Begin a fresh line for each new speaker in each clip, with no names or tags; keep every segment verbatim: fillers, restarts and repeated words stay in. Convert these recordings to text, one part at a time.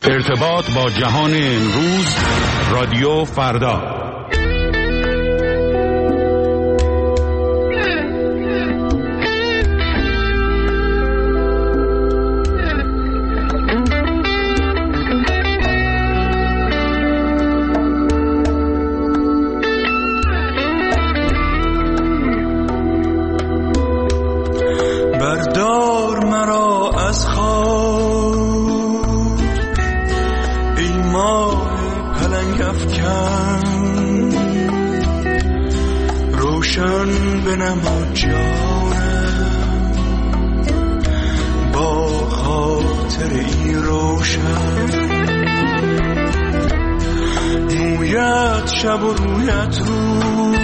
ارتباط با جهان امروز، رادیو فردا.
بردار مرا از خاک ای ماه پلنگ افکن، روشن بنما جانم با خاطر ای روشن. مویت شب و رویت روز،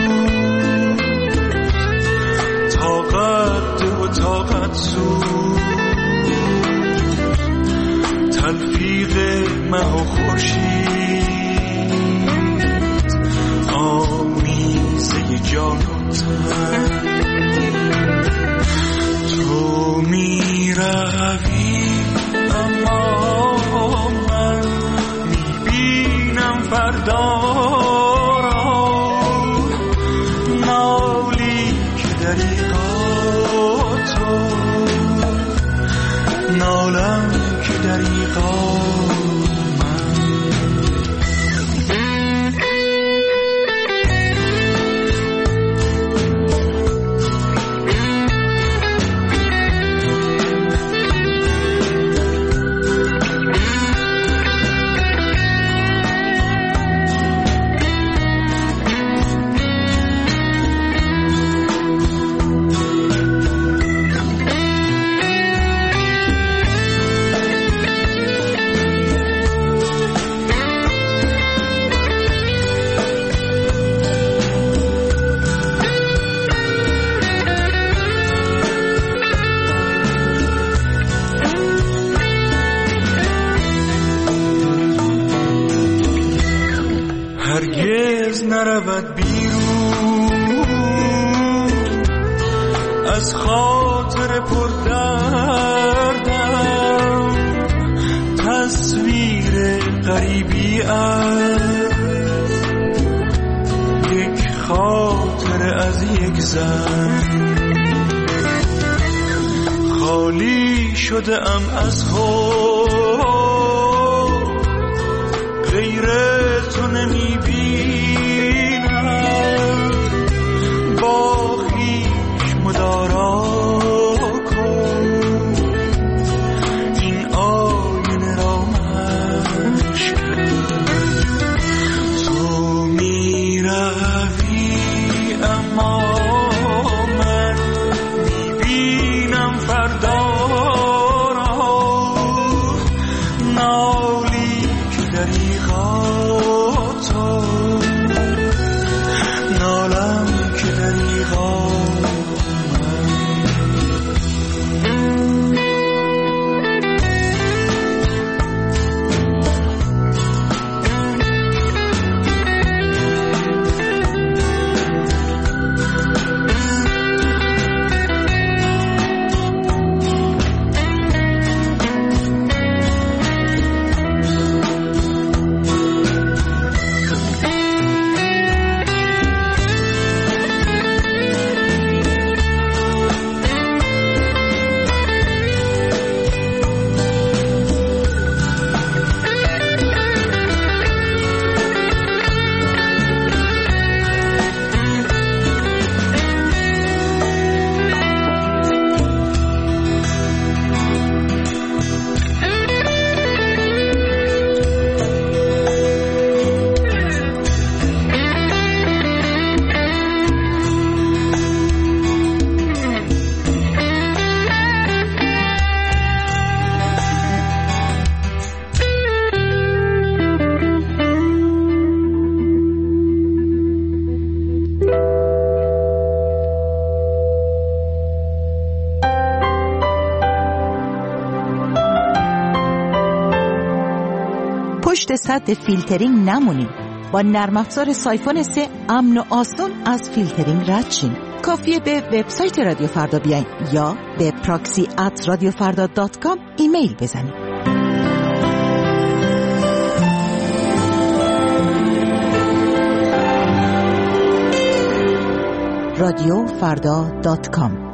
طاقت و طاقت سوز، تلفیق مه و خورشید، آمیزه جان و تن. تو می روی اما من می بینم فردا را، نالی که دریغا تو، نالم که دریغا هرگز نرود بیرون از خاطر پردردم، تصویر غریبی از یک خاطر از یک زن. خالی شده ام از خود، غیر تو نمی بینم، با خویش مدارا کن این آینه را مشکن. تو می روی اما من می بینم فردا را، نالی که دریغا تو، نالم که دریغا
پشت سد فیلترینگ نمونید. با نرم افزار سایفون سه امن و آسون از فیلترینگ رد شین. کافیه به وبسایت رادیو فردا بیاین یا به پراکسی ات رادیو فردا دات کام ایمیل بزنید. رادیو فردا دات کام.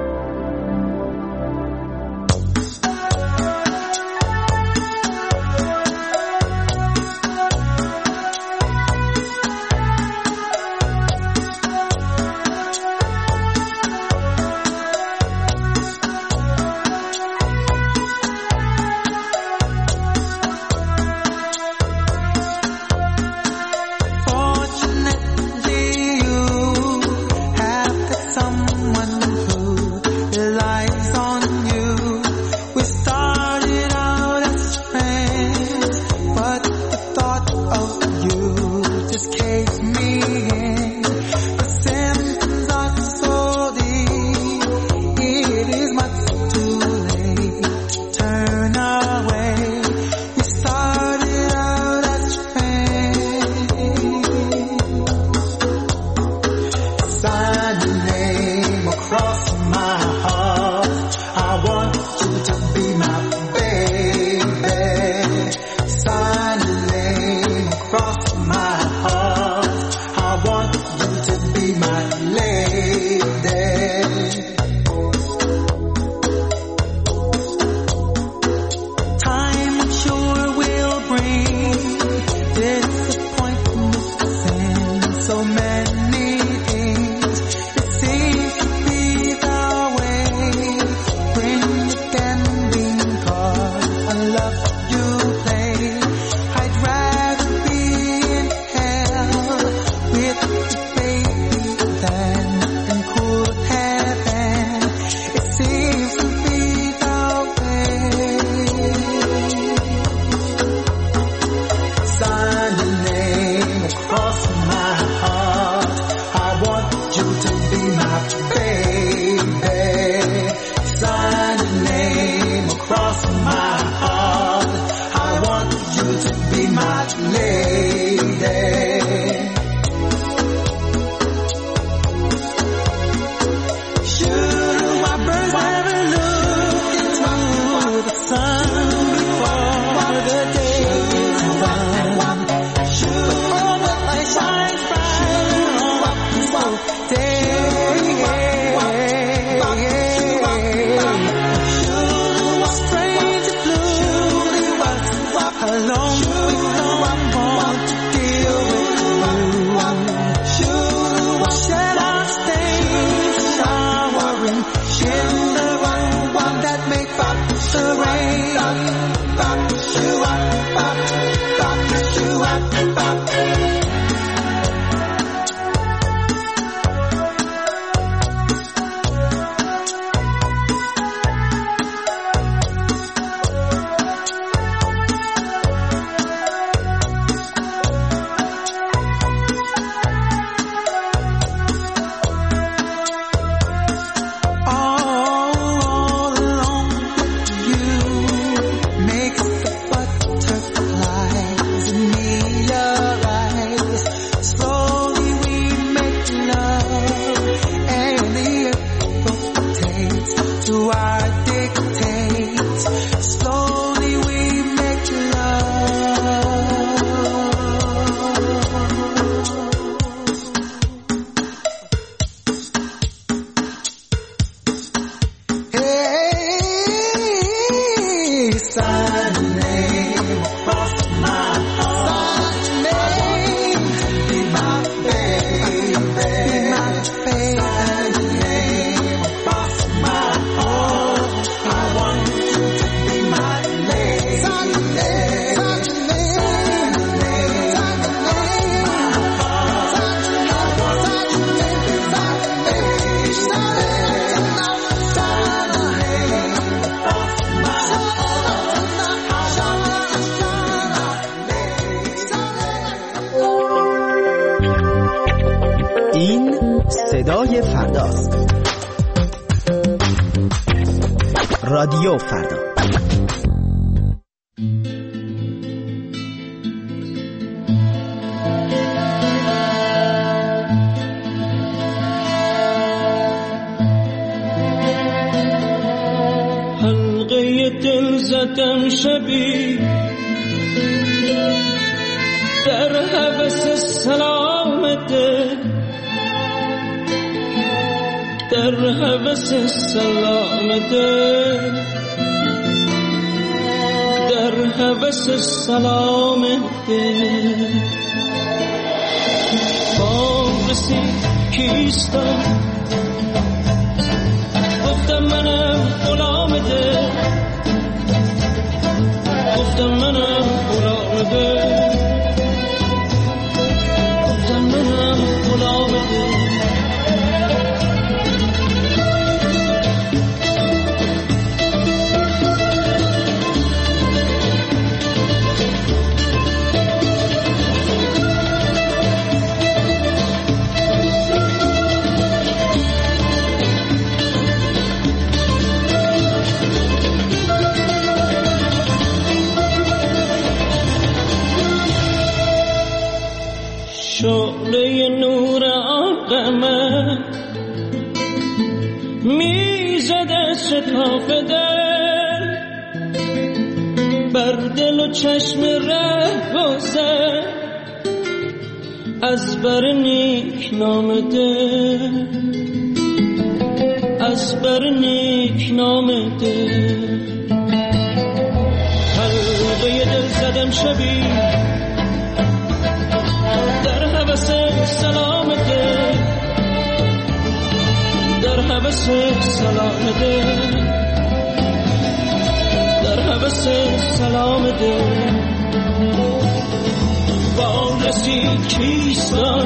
صدای فرداست. رادیو فردا.
حلقه دل زدم شبی در هوس سلامت در هوس سلام دل، در هوس سلام دل. بام رسید کیستم، گفتم منم غلام دل، گفتم منم غلام دل، گفتم منم غلام دل. شعله نور آقامت میزد شتاف دل، بر دل و چشم ره گذر از بر نیک نام دل، از بر نیک نام دل. حلقه دل زدم شبی در هوس سلام دل، در هوس سلام دل، در هوس سلام دل. بام رسید کیستان،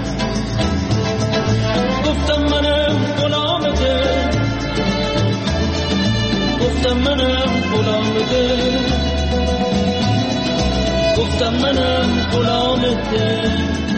گفتم منم غلام دل، گفتم منم غلام دل، گفتم منم غلام دل.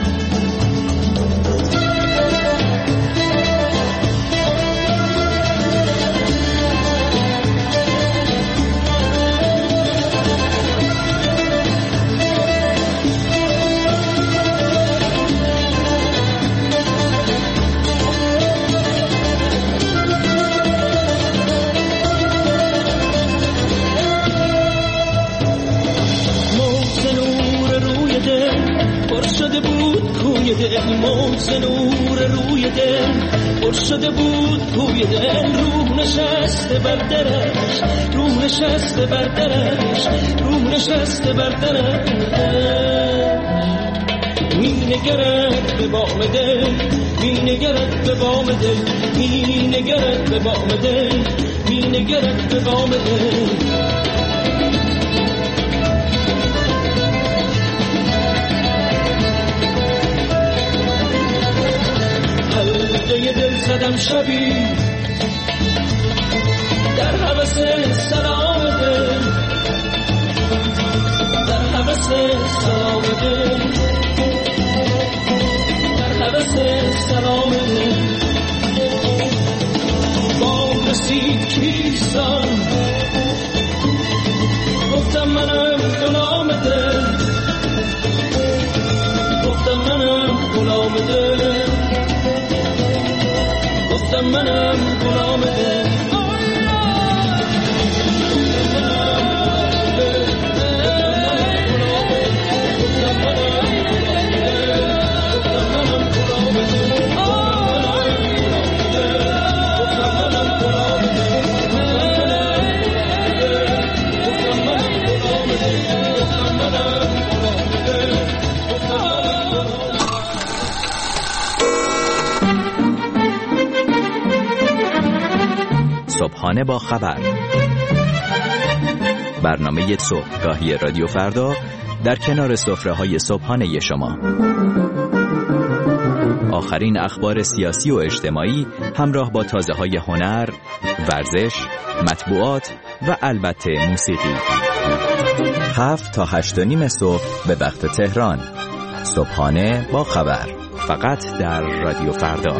موج نور روی دل پر شده بود کوی دل، روح نشسته بر درش، روح نشسته بر درش، روح نشسته بر درش. می نگرد به بام دل، می نگرد به بام دل، می نگرد به بام دل، می نگرد به بام دل. حلقه دل زدم شبی در هوس سلام دل، در هوس سلام دل، در هوس سلام دل. بام رسید کیستان، گفتم منم غلام دل، گفتم منم غلام دل، گفتم منم غلام دل.
صبحانه با خبر، برنامه صبحگاهی رادیو فردا در کنار سفره‌های صبحانه شما. آخرین اخبار سیاسی و اجتماعی همراه با تازه‌های هنر، ورزش، مطبوعات و البته موسیقی. هفت تا هشت و نیم صبح به وقت تهران. صبحانه با خبر، فقط در رادیو فردا.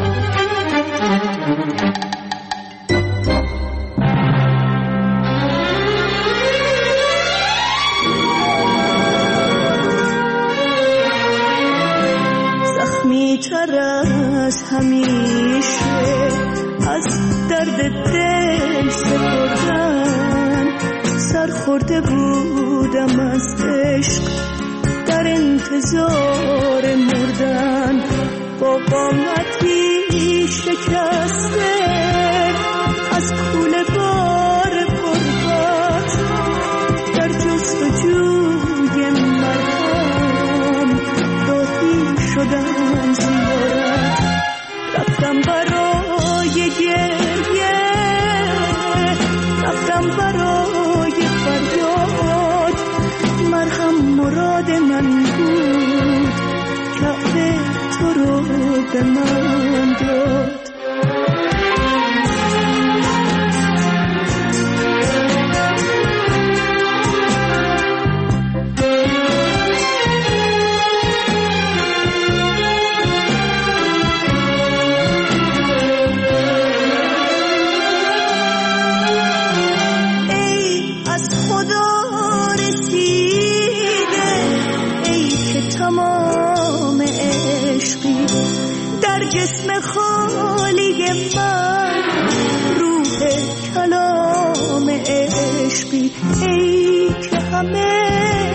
تر از همیشه از درد دل سپردن، سرخورده بودم از عشق در انتظار مردن، با قامتی شکسته یاد من بود، کعبه تو رو به من داد. جسم خالی من روح کلام عشقی، ای که همه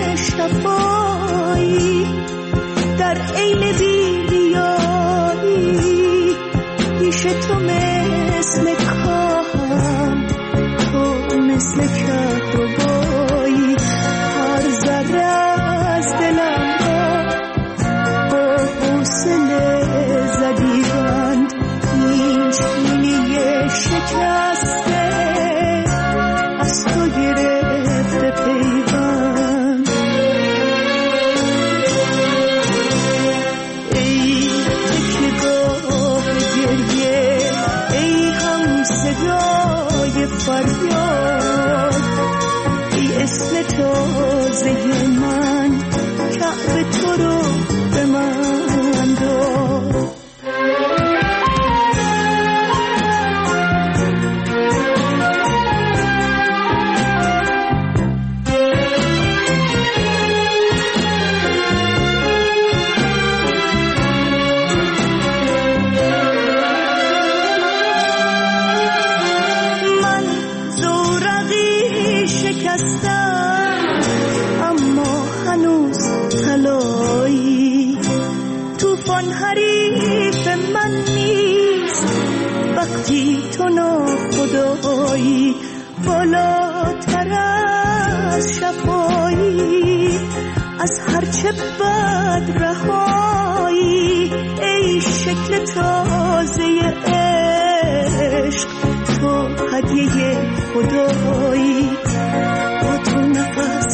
شفایی در عین بی‌ریایی، پیش تو مثل کاهم، تو مثل کهربایی، هر ذره از دلم را با حوصله زدیدند، نیشینی شکسته از تو گرفته پیوند. ای تکیه‌گاه گریه، ای هم صدای فریاد، ای اسم تازه من، کعبه تو رو به من داد. حریف من نیست وقتی تو ناخدایی، بالاتر از شفایی، از هرچه بد رهایی، ای شکل تازه عشق، تو هدیه خدایی. با تو نفس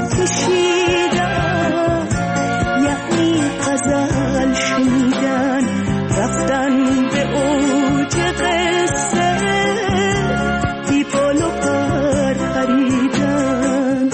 کشیدن یعنی غزل شنیدن، رفتن به اوج قصه، بی بال و پر پریدن.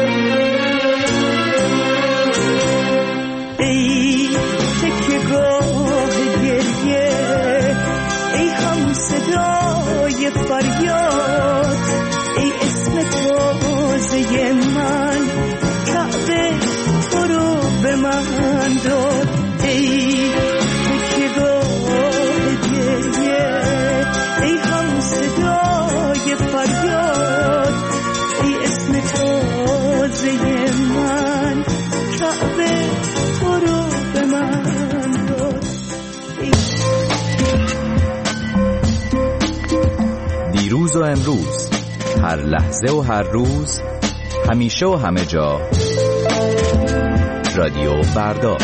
ای تکیه‌گاه گریه، ای هم صدای فریاد، ای اسم تازه من، کعبه تو رو به من داد. ای تکیه‌گاه گریه، ای هم صدای فریاد، ای اسم تازه من، کعبه تو رو به من داد.
دیروز و امروز، هر لحظه و هر روز، همیشه و همه جا، رادیو فردا.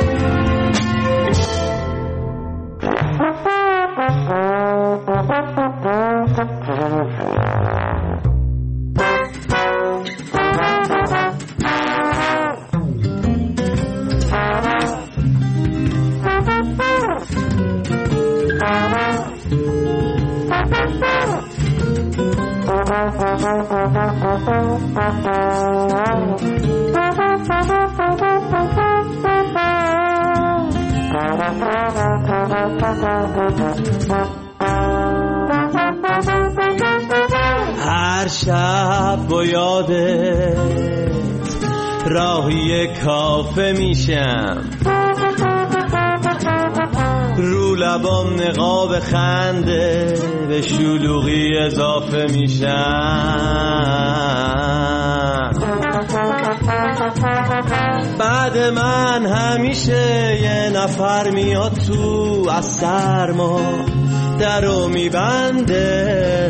هر شب با یادت راهی کافه میشم، رو لبام نقاب خنده، به شلوغی اضافه میشم. بعد من همیشه یه نفر میاد تو، از سرما درو میبنده،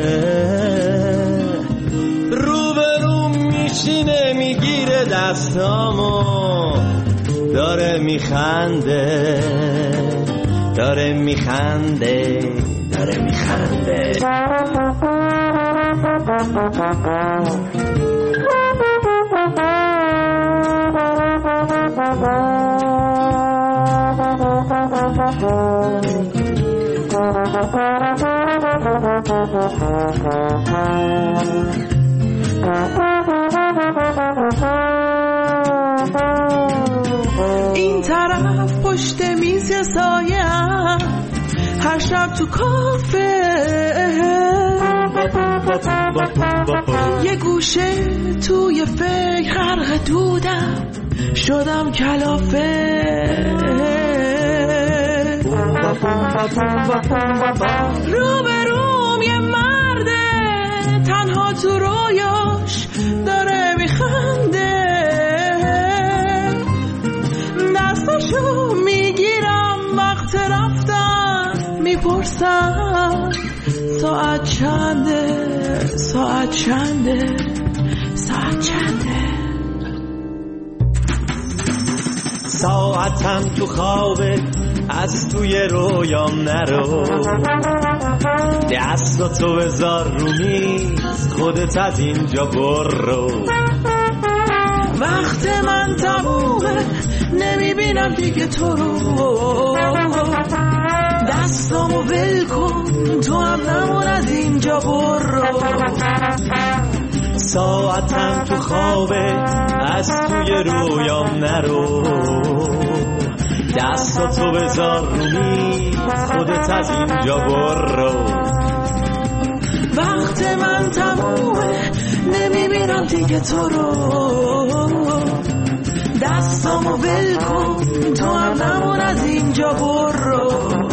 روبروم میشینه میگیره دستامو، داره میخنده داره میخنده داره میخنده.
این طرف پشت میز سایه‌ام، هر شب تو کافه یه گوشه توی فکر غرق دودم، شدم کلافه. روبروم یه مرده تنها تو رویاش داره میخنده، دستشو میگیرم وقت رفتن، میپرسم ساعت چنده، ساعت چنده، ساعت چنده.
ساعتم تو خوابه از توی رویام نرو، دستاتو بذار رو میز، خودت از اینجا برو.
وقت من تمومه نمیبینم دیگه تو رو، دستامو ول کن تو هم نمون از اینجا برو.
ساعتم تو خوابه از توی رویام نرو، دستاتو بذار رو میز، خودت از اینجا برو.
وقت من تمومه نمیبینم دیگه تو رو، دستامو ول کن تو هم نمون از اینجا برو.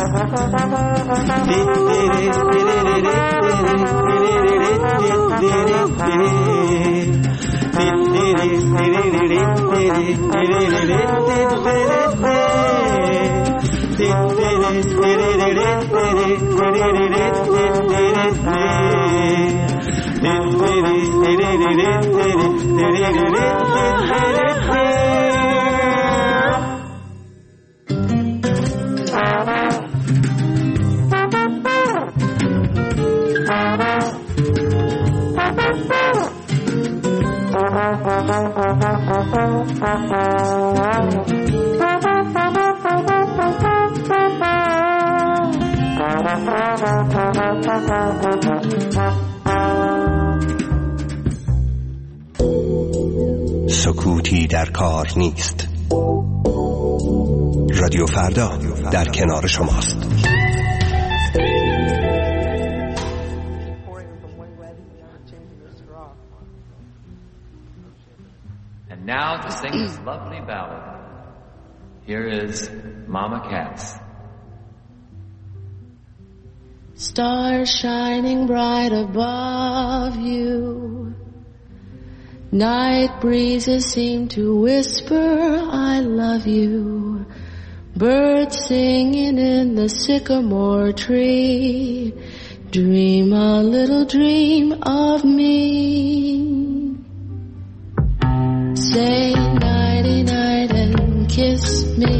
سکوتی در کار نیست. رادیو فردا در کنار شماست.
And now to sing this lovely ballad, here is Mama Cass.
Stars shining bright above you, night breezes seem to whisper I love you, birds singing in the sycamore tree, dream a little dream of me. Say nighty-night and kiss me,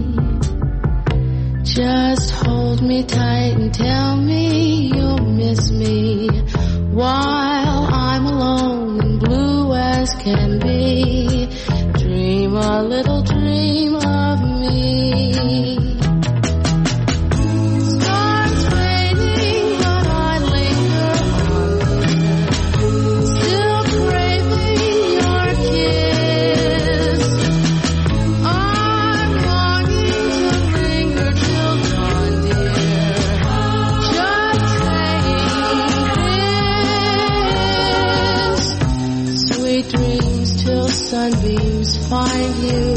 just hold me tight and tell me you'll miss me, while I'm alone and blue as can be, dream a little dream of me. Stars fading but I linger on, still craving your kiss. I'm longing to linger till dawn, dear, just saying this. Sweet dreams till sunbeams find you,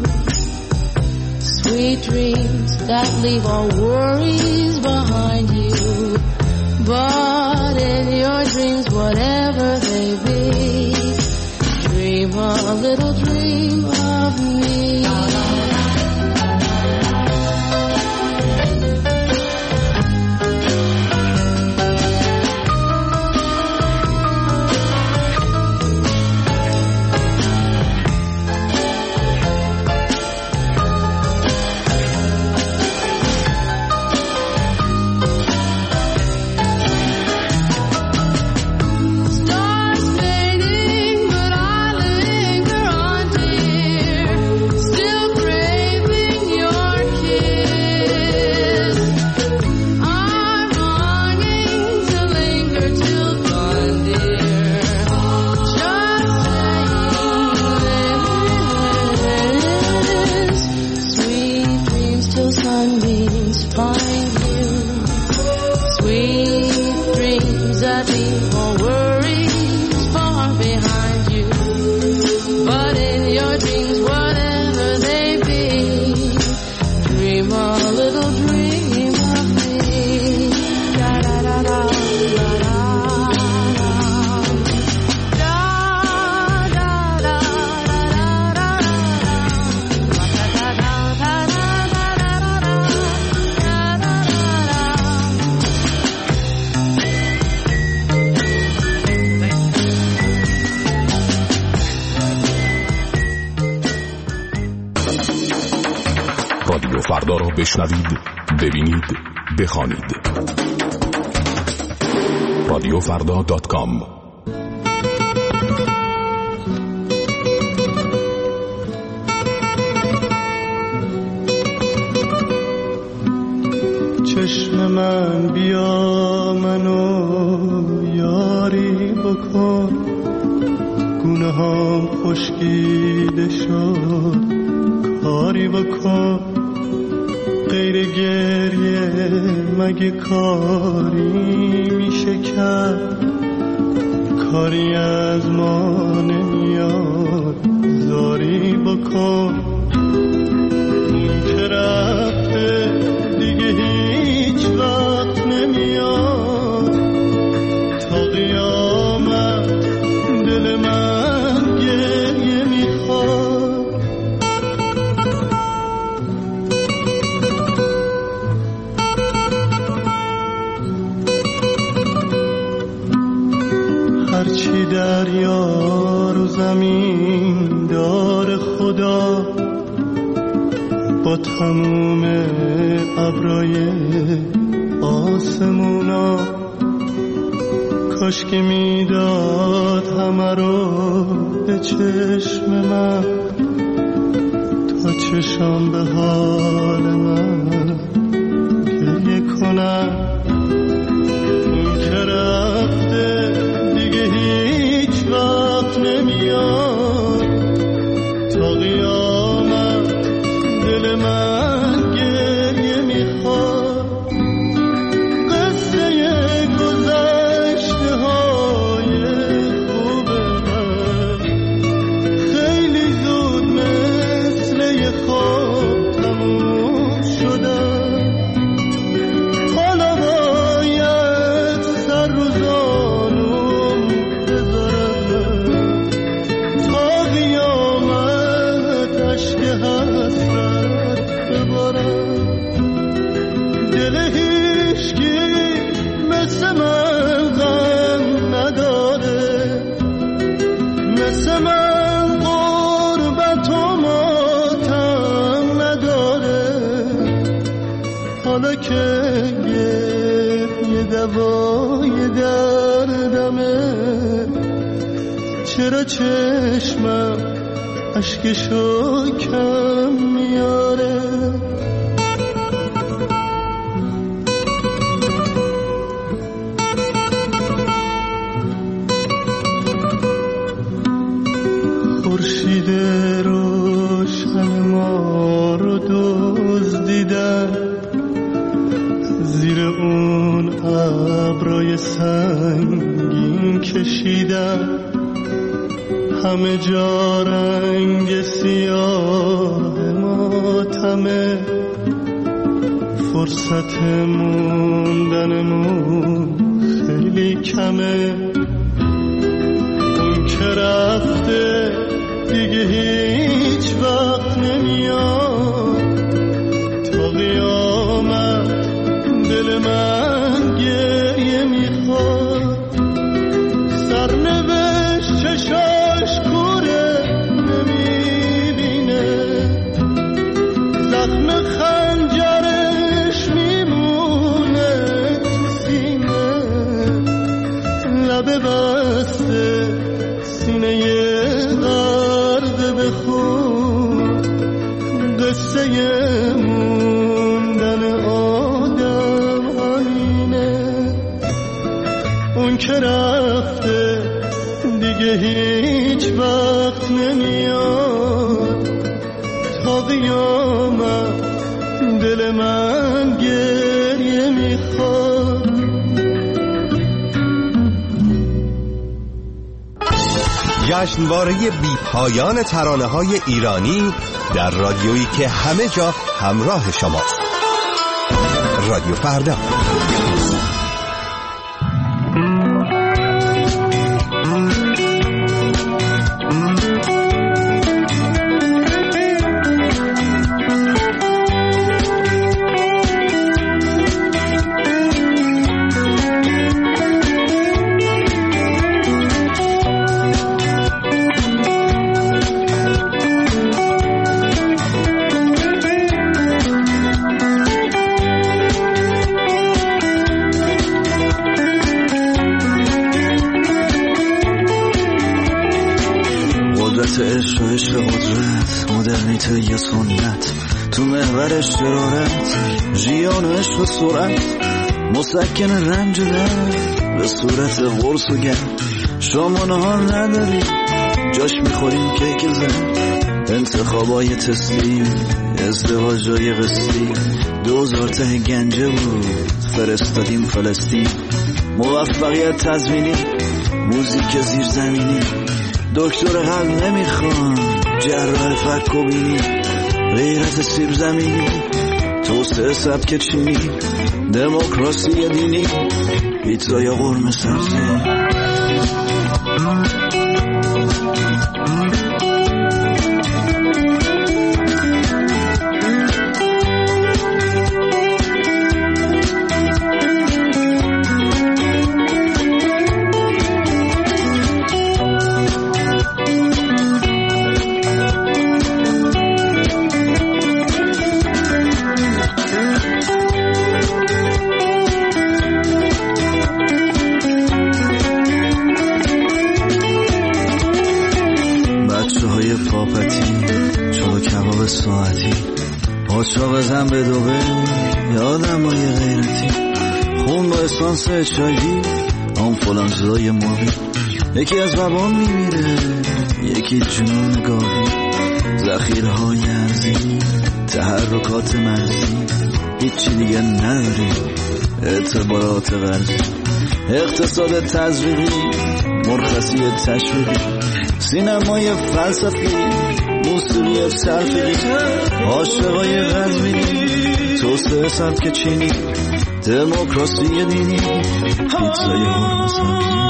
sweet dreams that leave all worries behind you, but in your dreams whatever they be, dream a little dream of me. Stars fading, but I linger on to your dreams, whatever they be. Dream a little dream of me. Da da da da da da.
رادیو فردا را بشنوید، ببینید، بخوانید. رادیو فردا دات کام.
چشم من بیا منو یاری بکن، گونه هم خشکیده شد کاری بکن. غیر گریه مگه کاری میشه کرد؟ کاری از ما نمیاد زاری بکن. اون که رفته دیگه هیچ وقت نمیاد، تا قیامت دل من گریه میخواد. هرچی دریا رو زمین دار خدا، با تموم ابرای آسمونا، کاش که میداد همه رو به چشم من، تا چشم به حال من گریه کنم. اون که رفته دیگه هیچ وقت نمیاد، تا قیامت دل من گریه میخواد. قصه گذشته های خوب من خیلی زود مثل یه خواب تموم شدن. حالا باید سر رو زانوم بذارم، تا قیامت عشق حسرت ببارم. دل هیچکی مثل من غم نداره، مثل من غربت و ماتم نداره. حالا که یه دوای دردمه، چرا چشمم اشکشو کم میاره؟ خورشید روشن ما رو دزدیدن، زیر اون ابرای سنگین کشیدن. همه جا رنگ سیاه ماتمه، فرصت موندنمون خیلی کمه. اون که رفته دیگه هیچ وقت نمیاد، تا قیامت دل من گریه میخواد. سرنوشت چشاش کوره نمیبینه، زخم خنجرش میمونه تو سینه. لبه بسته سینه غرق به خون، قصه موندن آدم همینه. اون که رفته دیگه هیچ وقت نمیاد، تا قیامت دل من گریه میخواد.
جشنواره بی پایان ترانه‌های ایرانی در رادیویی که همه جا همراه شماست. رادیو فردا.
عشق و عشق قدرت، مدرنیته یا سنت، تو محور شرارت، ژیان و عشق و سرعت، مسکن رنج و درد به صورت قرص و گرد. شما نهار نداری جاش میخوریم کیک زن، انتخابای تستی، ازدواجای قسطی، دوزار ته گنجه بود فرستادیم فلسطین. موفقیت تضمینی، موزیک زیرزمینی، دکتر قلب نمیخوان، جراح فک و بینی، غیرت سیب زمینی، توسعه سبک چینی، دموکراسی دینی، پیتزا یا قرمه سبزی. پاچا بزن به دوبه، یادم های غیرتی، خون با اسانس اچایوی، آنفولانزای ماوی، یکی از وبا میمیره، یکی جنون گاوی، ذخیرهای ارزی، تحرکات مرزی، هیچی دیگه نداری، اعتبارات غربی، اقتصاد تزریقی، مرخصی تشویقی، سینمای فلسفی، موسیقی سرفیقی، عاشقای غزبینی، توسعه سبک چینی، دموکراسی دینی، پیتزای قرمه سبزی.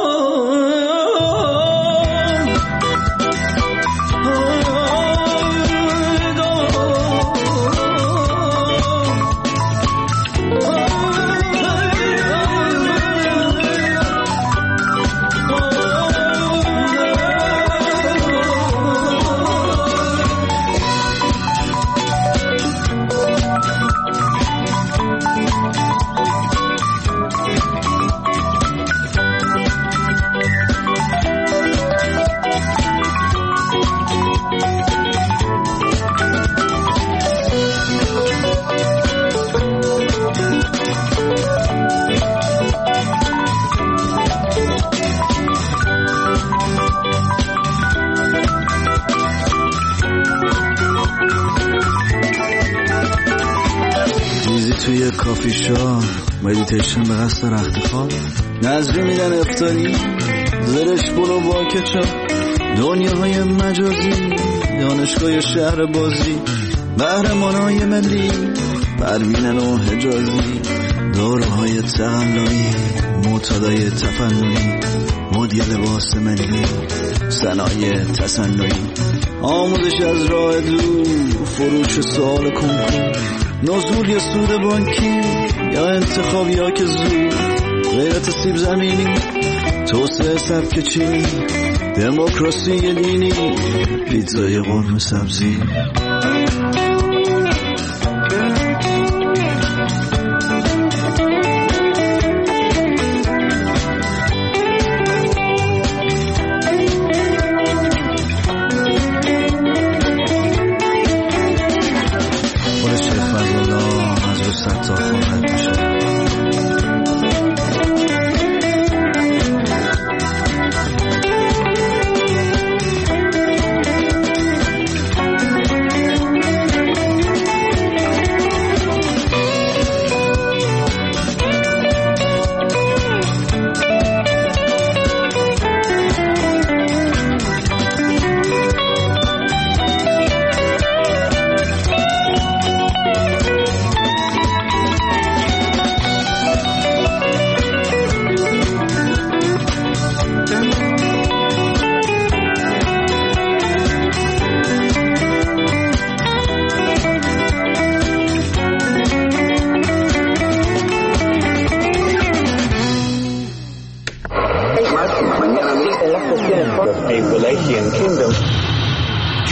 توی کافی شا، مدیتیشن به قصد رخت خواب، نظری میدن افطاری، زرش برو با کچا، دنیاهای مجازی، دانشگاه شهر بازی، قهرمانای ملی، پروینن و حجازی، داروهای تقلایی، معتادای تفننی، مدی لباس ملی، صنایع تصنعی، آموزش از راه دور، فروش سوال کنکور، نزول یا سود بانکی، یا انتخاب یا که زود، غیرت سیب زمینی، توسعه سبک چینی، دموکراسی دینی، پیتزای قرمه سبزی.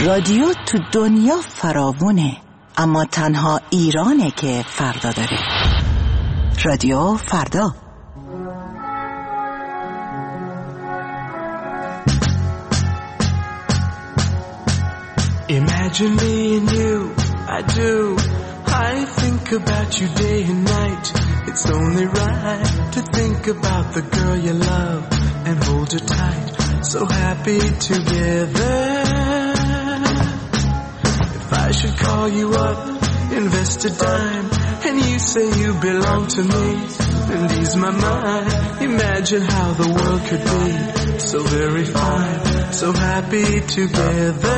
رادیو تو دنیا فراوونه، اما تنها ایرانه که فردا داره. رادیو فردا.
Imagine me and you, I do. I think about you day and night. It's only right to think about the girl you love and hold her tight. So happy together. If I should call you up, invest a dime, and you say you belong to me, and ease my mind. Imagine how the world could be so very fine, so happy together.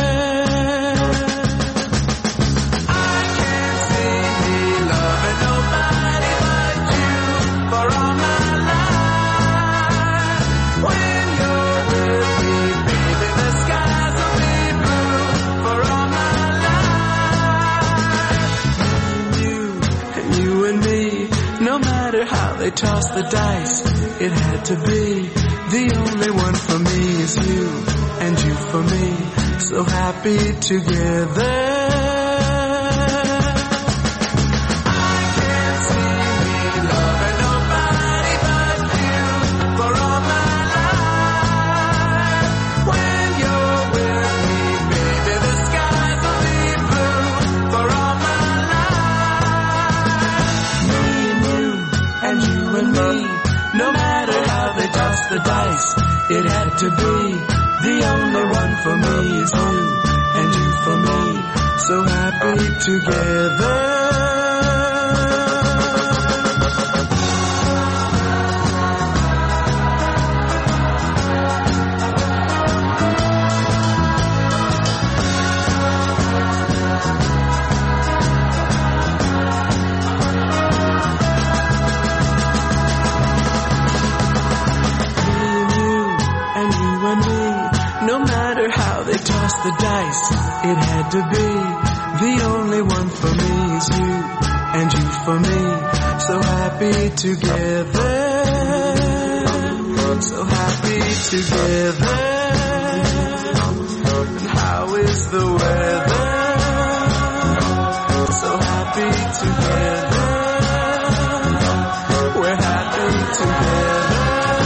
They tossed the dice, it had to be. The only one for me is you, and you for me, so happy together. I can't see me loving nobody but you for all my life. When you're with me, baby, the skies will be blue for all my life. Me and you, and you and me, no matter how they toss the dice, it had to be. The only one for me is you, and you for me, so happy together. Toss the dice, it had to be. The only one for me is you, and you for me, so happy together, so happy together. And how is the weather? So happy together, we're happy together,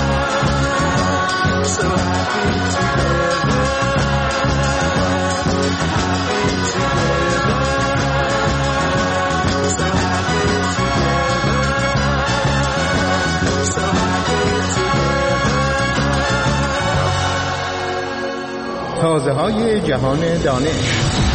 so happy together.
تازه های جهان دانش.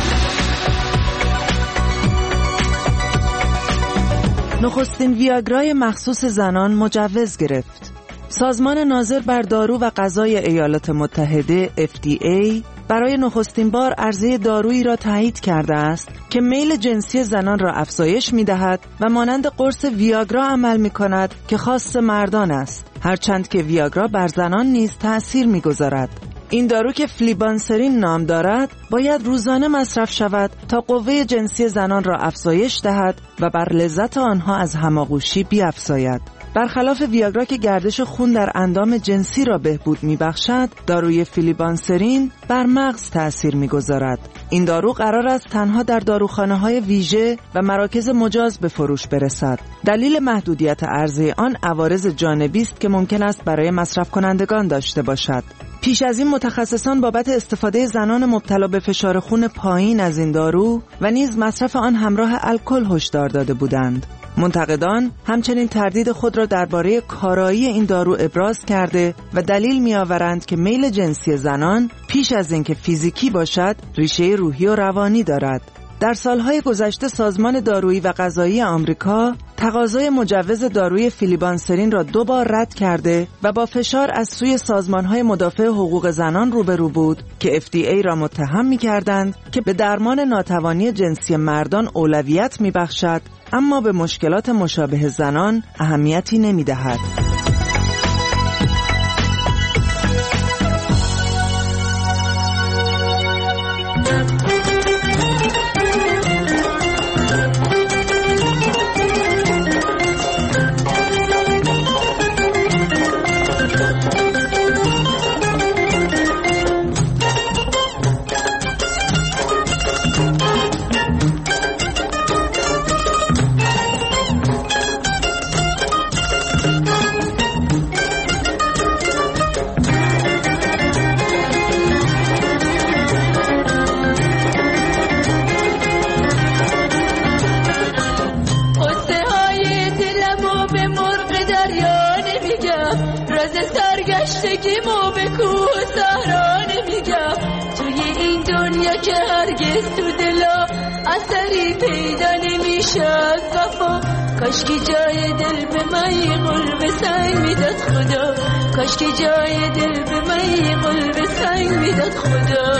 نخستین ویاگرای مخصوص زنان مجوز گرفت. سازمان ناظر بر دارو و غذای ایالات متحده اف دی ای برای نخستین بار عرضه دارویی را تایید کرده است که میل جنسی زنان را افزایش می‌دهد و مانند قرص ویاگرا عمل می‌کند که خاص مردان است، هرچند که ویاگرا بر زنان نیز تأثیر می‌گذارد. این دارو که فلیبانسرین نام دارد باید روزانه مصرف شود تا قوه جنسی زنان را افزایش دهد و بر لذت آنها از هماغوشی بیفزاید. برخلاف ویاگرا که گردش خون در اندام جنسی را بهبود می‌بخشد، داروی فلیبانسرین بر مغز تأثیر می‌گذارد. این دارو قرار است تنها در داروخانه‌های ویژه و مراکز مجاز به فروش برسد. دلیل محدودیت عرضه آن عوارض جانبی است که ممکن است برای مصرف کنندگان داشته باشد. پیش از این متخصصان بابت استفاده زنان مبتلا به فشار خون پایین از این دارو و نیز مصرف آن همراه الکل هشدار داده بودند. منتقدان همچنین تردید خود را درباره کارایی این دارو ابراز کرده و دلیل می‌آورند که میل جنسی زنان پیش از اینکه فیزیکی باشد ریشه روحی و روانی دارد. در سالهای گذشته سازمان دارویی و غذایی آمریکا تقاضای مجوز داروی فلیبانسرین را دو بار رد کرده و با فشار از سوی سازمانهای مدافع حقوق زنان روبرو بود که اف دی ای را متهم می‌کردند که به درمان ناتوانی جنسی مردان اولویت می‌بخشد اما به مشکلات مشابه زنان اهمیتی نمی‌دهد.
گیمو به کوه صحرا نمیگم، توی این دنیا که هرگز تو دلا اثری پیدا نمیشه از وفا. کاشکی جای دل به من قلب سنگ میداد خدا، کاشکی جای دل به من قلب سنگ میداد خدا.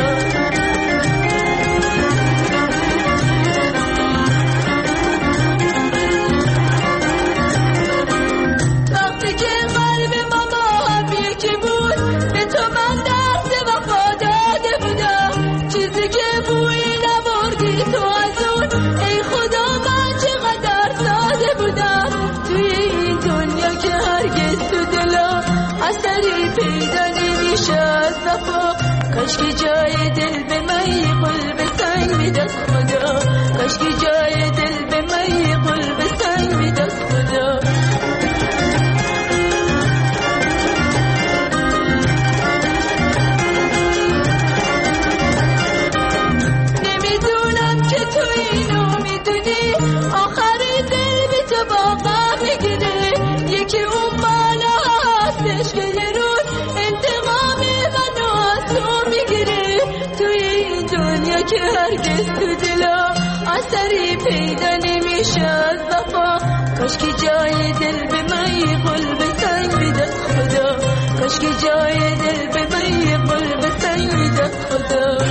کاشکی جای دل به من قلب سنگ میداد خدا، کاشکی جای دل به من قلب سنگ میداد خدا. نمیدونم که تو اینو میدونی، آخر دل بی تو باقا میگیره. یکی اون بالا هستش که یه روز انتقام منو از تو میگیره. توی این دنیا که هرگز تو دلا اثری پیدا نمیشه از وفا. کاشکی جای دل به من قلب سنگ میداد خدا، کاشکی جای دل به من قلب سنگ میداد خدا.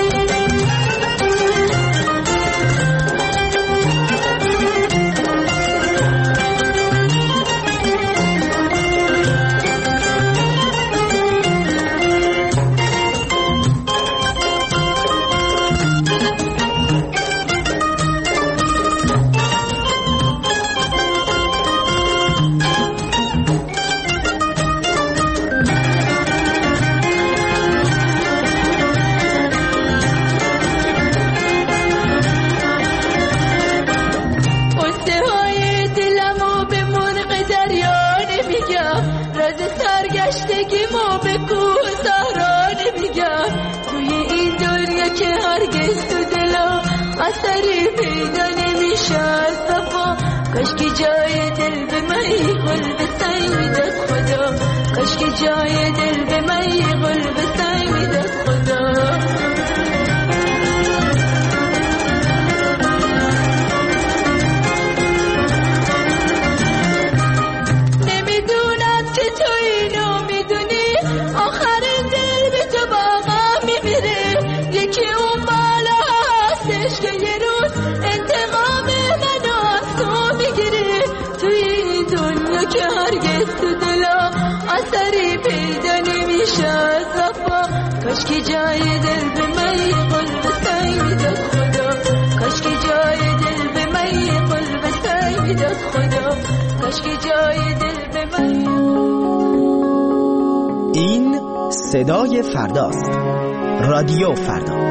سرگشتگیمو به کوه صحرا نمیگم، توی این دنیا که هرگز تو دلا اثری پیدا نمیشه از وفا. کاشکی جای دل به من قلب سنگ میداد خدا، کاشکی جای دل به من قلب سنگ میداد خدا. اثری پیدا نمیشه از وفا. کاشکی جای دل به من قلب سنگ میداد خدا، کاشکی جای دل به من قلب سنگ میداد خدا، کاشکی جای دل به من.
این صدای فرداست. رادیو فردا.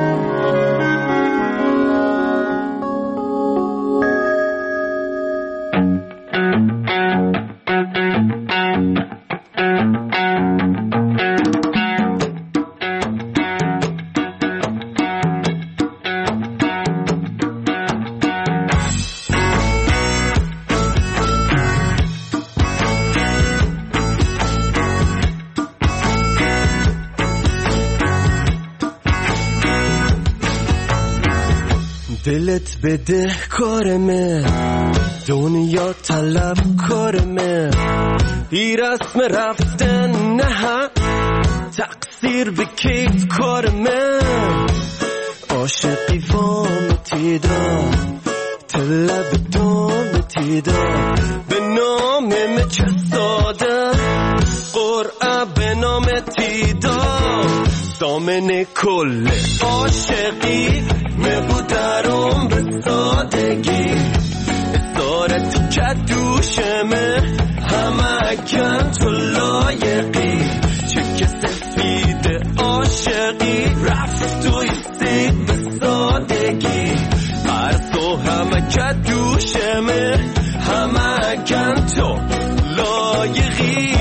دلت بده کارمه، دنیا طلب کارمه، بی رسم رفتن نه تقصیر بکیت کارمه. عاشقی وام تیدا طلب دوم تیدا، به نام مچه ساده قرعه به نام تیدا. دامن کل عاشقی مبودرم به سادگی، اسارت که دوشمه همه کن تو لایقی. چک سفید عاشقی رفت و ایستید به سادگی، هر تو همه که دوشمه همه کن تو لایقی.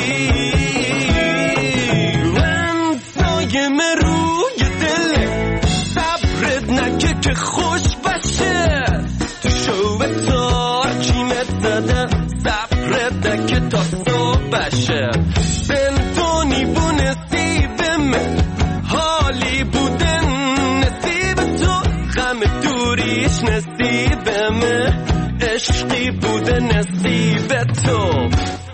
که خوش باشه تو شو بسار کیمت زده، صبرت که تا صبح بشه. بنتونی دوریش نصیبمه عشقی بوده نصیب تو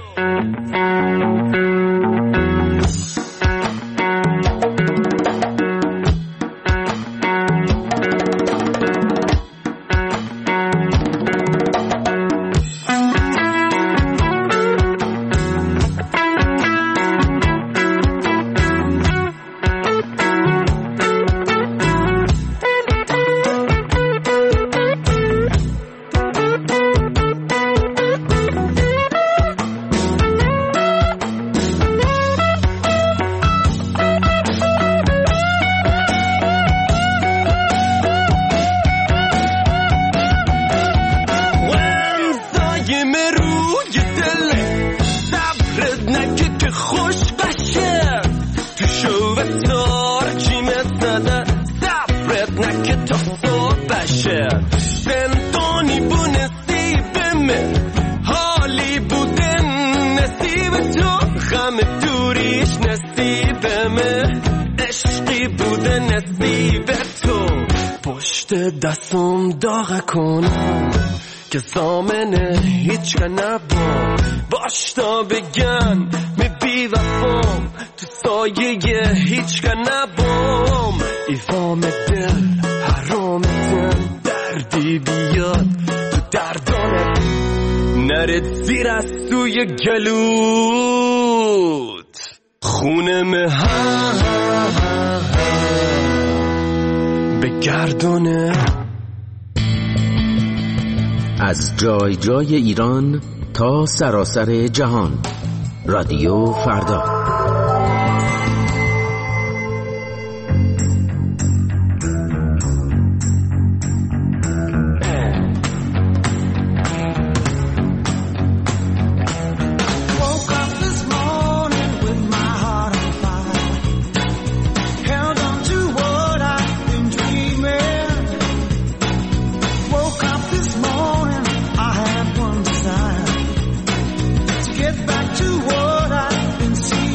دستم داغ کنم که زامنه هیچ که نبام باش تا بگن می بی وفام تو سایه هیچ که نبام ایوام دل حرام دل دردی بیاد تو دردانه نرد زیر از توی گلوت خونه مهم بگردونه
از جای جای ایران تا سراسر جهان رادیو فردا.
Get back to what I've been seeing.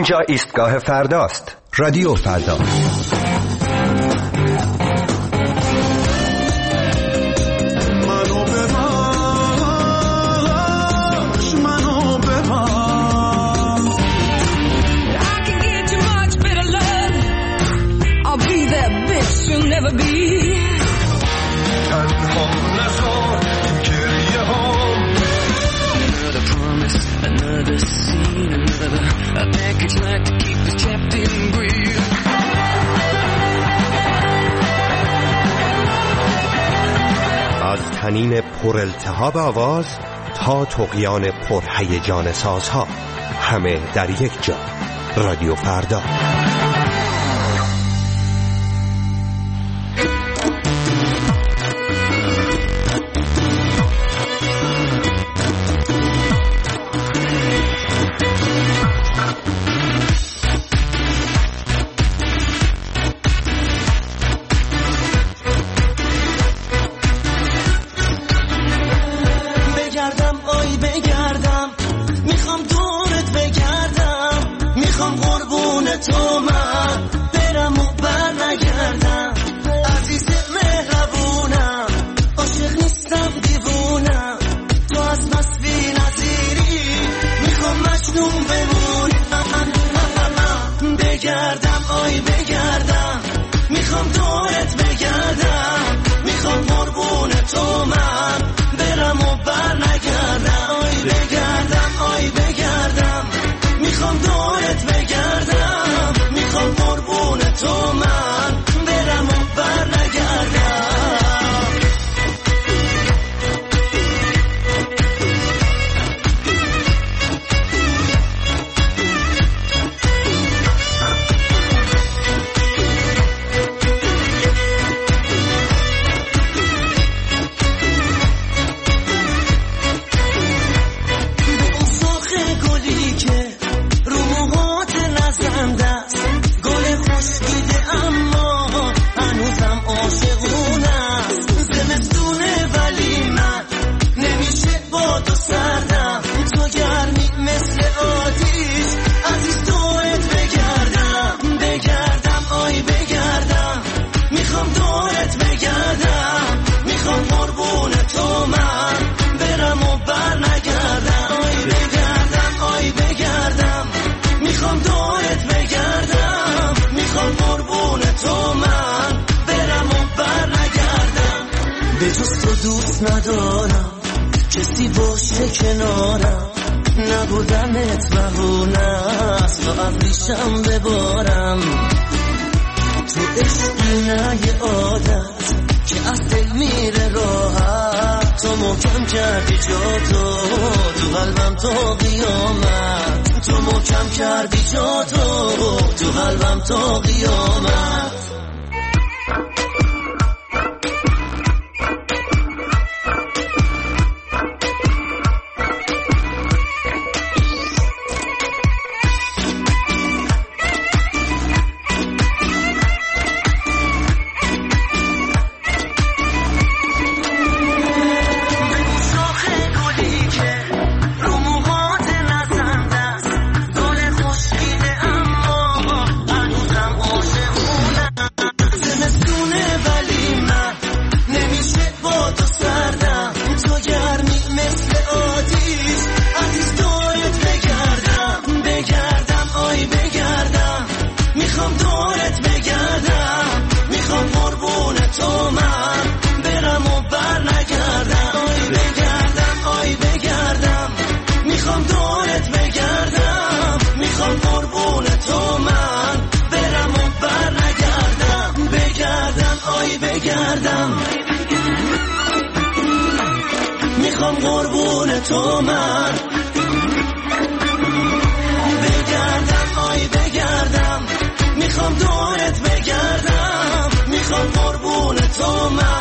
اینجا ایستگاه فرداست. رادیو فردا. از تنین پر التهاب آواز تا طغیان پر هیجان سازها، همه در یک جا. رادیو فردا.
ندارم کسی باشه کنارم، نبودمت بهونه است و از ریشم ببارم. تو عشقی نه یه عادت که از دل میره راحت، تو محکم کردی جا تو تو قلبم تا قیامت، تو محکم کردی جا تو تو قلبم تا قیامت. میخوام قربون تو من بگردم، آی بگردم، میخوام دورت بگردم، میخوام قربون تو من